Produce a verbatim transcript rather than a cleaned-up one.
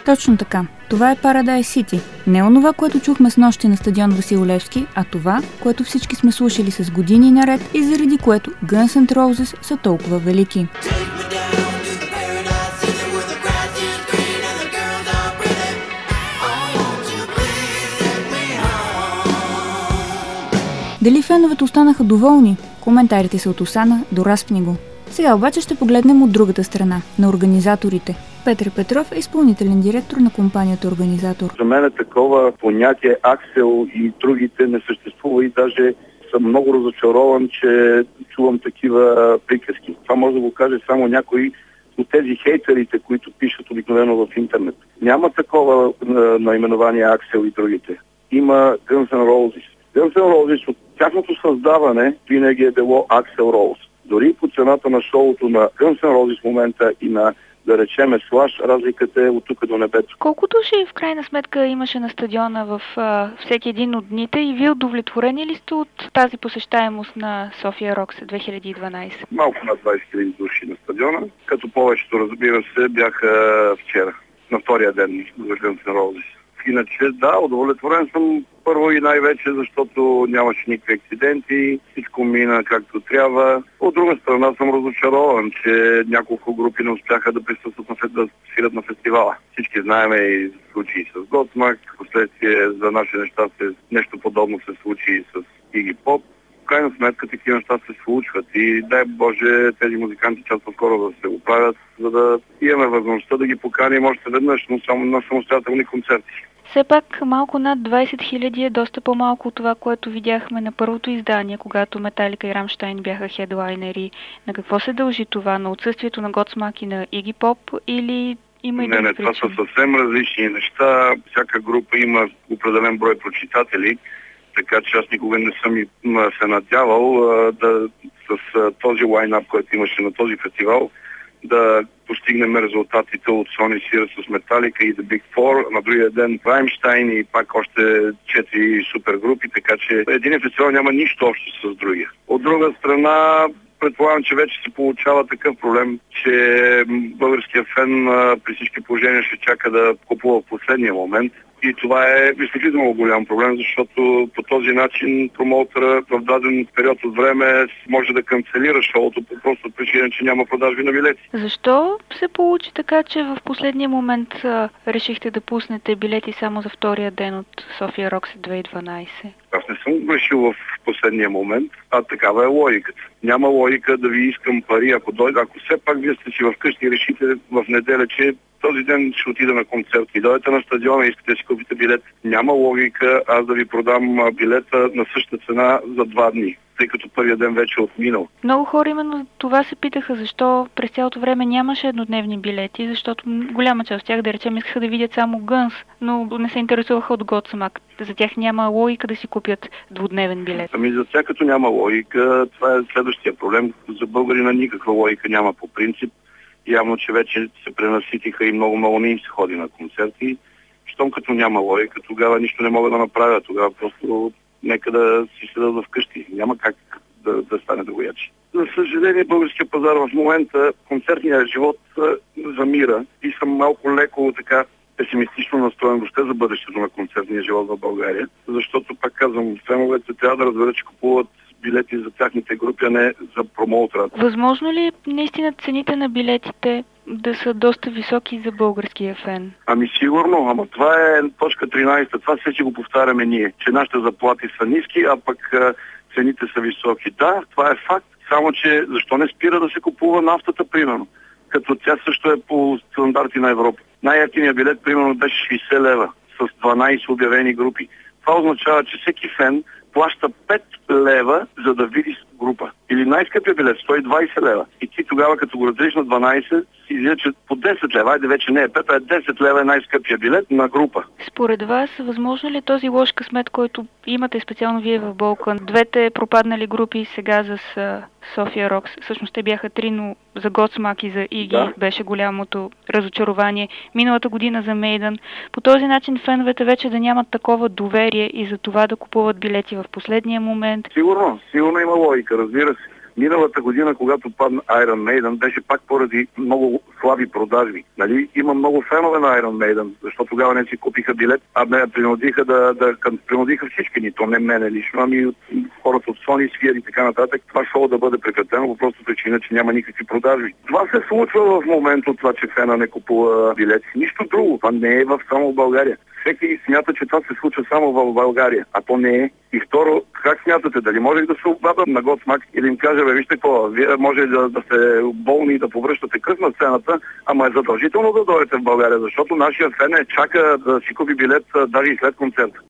Точно така. Това е Paradise City. Не онова, което чухме с нощи на стадион Васил Левски, а това, което всички сме слушали с години наред и заради което Guns N' Roses са толкова велики. Дали феновете останаха доволни? Коментарите са от Осана до Разпни го. Сега обаче ще погледнем от другата страна, на организаторите. Петър Петров е изпълнителен директор на компанията Организатор. За мен е такова понятие Аксел и другите не съществува и даже съм много разочарован, че чувам такива приказки. Това може да го каже само някой от тези хейтерите, които пишат обикновено в интернет. Няма такова наименование Аксел и другите. Има Guns N' Roses. Guns N' Roses от тяхното създаване винаги е било Axl Rose. Дори по цената на шоуто на Guns N' Roses в момента и на, да речеме, Slash, разликата е от тук до небето. Колко души в крайна сметка имаше на стадиона в а, всеки един от дните и вие удовлетворени ли сте от тази посещаемост на София Рокс две хиляди и дванадесет? Малко над двадесет хиляди души на стадиона, като повечето, разбира се, бяха вчера, на втория ден за Guns N' Roses. Иначе, да, удовлетворен съм първо и най-вече, защото нямаше никакви акциденти, всичко мина както трябва. От друга страна съм разочарован, че няколко групи не успяха да присъстват на, да свират на фестивала. Всички знаем и случаи с Godsmack, впоследствие за наши неща се, нещо подобно се случи и с Iggy Pop. В крайна сметка такива неща се случват и дай Боже тези музиканти част по-скоро да се оправят, за да имаме възможността да ги поканим още веднъж, но само на самостоятелни концерти. Все пак малко над двадесет хиляди е доста по-малко от това, което видяхме на първото издание, когато Металика и Рамщайн бяха хедлайнери. На какво се дължи това? На отсъствието на Godsmack и на Iggy Pop или има и Не, не, това са съвсем различни неща. Всяка група има определен брой прочитатели, така че аз никога не съм и се надявал а, да с а, този лайнап, който имаше на този фестивал, да постигнем резултатите от Sony Sirius с Metallica и The Big Four, на другия ден Rammstein и пак още четири супергрупи, така че един фестивал няма нищо общо с другия. От друга страна, предполагам, че вече се получава такъв проблем, че българският фен при всички положения ще чака да купува в последния момент. И това е изключително голям проблем, защото по този начин промоутъра в даден период от време може да канцелира шоуто по просто причина, че няма продажби на билети. Защо се получи така, че в последния момент а, решихте да пуснете билети само за втория ден от София Рокс две хиляди и дванадесет? Аз не съм решил в последния момент, а такава е логиката. Няма логика да ви искам пари, ако дойда, ако все пак вие сте си вкъщи и решите в неделя, че този ден ще отида на концерт и дойдете на стадиона и искате да си купите билет. Няма логика аз да ви продам билета на същата цена за два дни, тъй като първия ден вече е отминал. Много хора именно това се питаха, защо през цялото време нямаше еднодневни билети, защото голяма част от тях, да речем, искаха да видят само Guns, но не се интересуваха от Godsmack. За тях няма логика да си купят двудневен билет. Ами за тях като няма логика, това е следващия проблем. За българина никаква логика няма по принцип. Явно, че вече се пренаситиха и много-много не им се ходи на концерти. Щом като няма логика, тогава нищо не мога да направя. Тогава просто нека да си седат вкъщи. Няма как да, да стане другояче. За съжаление, българския пазар в момента, концертният живот замира и съм малко леко така песимистично настроен въобще за бъдещето на концертния живот в България. Защото, пак казвам, феновете трябва да разберат, че купуват билети за тяхните групи, а не за промоутера. Възможно ли наистина цените на билетите да са доста високи за българския фен? Ами сигурно, ама това е точка тринадесета. Това все си го повтаряме ние, че нашите заплати са ниски, а пък а, цените са високи. Да, това е факт. Само че защо не спира да се купува нафтата, примерно? Като тя също е по стандарти на Европа. Най-евтиният билет, примерно, беше шейсет лева с дванадесет обявени групи. Това означава, че всеки фен плаща пет лева, за да види група. Или най-скъпия билет, сто и двадесет лева. И ти тогава, като го разделиш на дванадесет, си излиза, че по десет лева, айде вече не е пет, а е десет лева е най-скъпия билет на група. Според вас, възможно ли този лош късмет, който имате специално вие в Балкан? Двете пропаднали групи сега за София Рокс, всъщност те бяха три, но за Godsmack и за Iggy да. Беше голямото разочарование. Миналата година за Maiden. По този начин феновете вече да нямат такова доверие и за това да купуват билети в последния момент. Сигурно, сигурно има логика, разбира се. Миналата година, когато падна Iron Maiden, беше пак поради много слаби продажби. Нали? Има много фенове на Iron Maiden, защото тогава не си купиха билет, а ме принудиха да, да принудиха всички ни, то не мене лично, ами от хората от Sony, Sphere и така нататък, това шоу да бъде прекратено по просто причина, че няма никакви продажби. Това се случва в момента от това, че фена не купува билети. Нищо друго. Това не е в само в България. Всеки смята, че това се случва само в България, а то не е. И второ, как смятате? Дали можех да се обадам на Godsmack и да им кажа, бе, вижте какво, вие може да, да сте болни и да повръщате кръст на сцената, ама е задължително да дойдете в България, защото нашия фен е чака да си купи билет даже и след концерта.